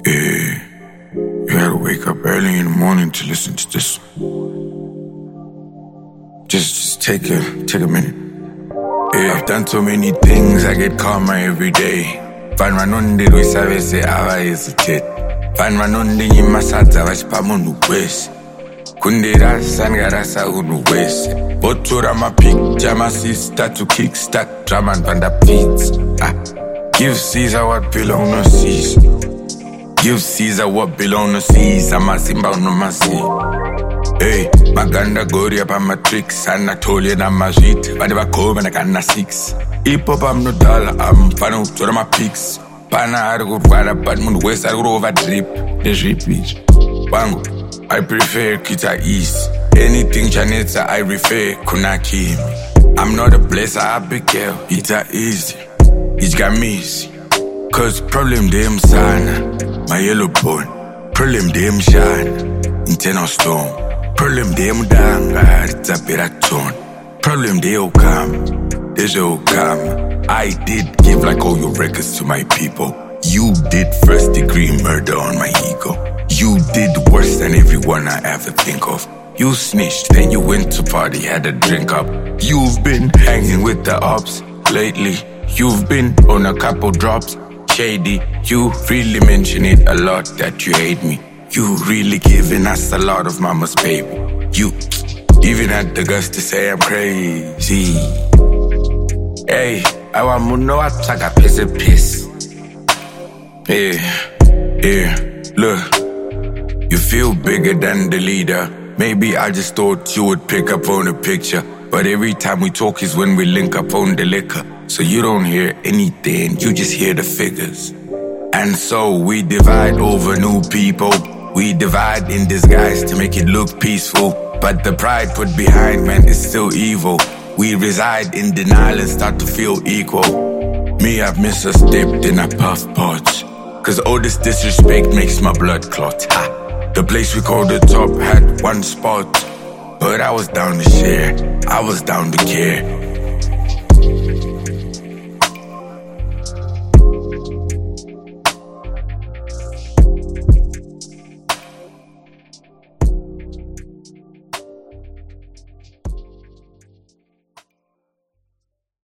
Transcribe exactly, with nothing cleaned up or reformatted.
Yeah, you gotta wake up early in the morning to listen to this. Just, just take a, take a minute. Yeah, I've done so many things, I get karma every day. Van Ranundi, we savage, say, Ava is a tit. Van Ranundi, you must have to watch Pamunu West. Kundira, Sangarasa, Unu West. Botura, my picture, my sister to kickstart, drum and band up beats. Ah, give Caesar what belong to Caesar. Give Caesar what belong to Caesar, my Simba no Masi. Hey, Maganda Gori up on my tricks, and I told you that my shit, but if I come and I got na six. Hip hop, I'm no dollar, I'm fan of to my pics. Pana, I go water, but Moon West, I go over drip, the drip beach. Bango, I prefer Kita East. Anything Janetta, I refer Kunaki. I'm not a blesser, I be careful. It's easy, it's got me easy. Cause problem them sana, my yellow bone. Problem them shine, internal storm. Problem them danga, it's a better tone. Problem they will come, they will come. I did give like all your records to my people. You did first degree murder on my ego. You did worse than everyone I ever think of. You snitched, then you went to party, had a drink up. You've been hanging with the ops lately. You've been on a couple drops. Shady, you really mention it a lot that you hate me. You really giving us a lot of mama's baby. You even had the guts to say I'm crazy. Hey, I want to know what's like a piece of piss. Yeah, yeah, look. You feel bigger than the leader. Maybe I just thought you would pick up on a picture. But every time we talk is when we link up on the liquor. So you don't hear anything, you just hear the figures. And so we divide over new people. We divide in disguise to make it look peaceful. But the pride put behind man is still evil. We reside in denial and start to feel equal. Me, I've misstepped in a puff pot. Cause all this disrespect makes my blood clot. Ha. The place we called the top had one spot. But I was down to share, I was down to care.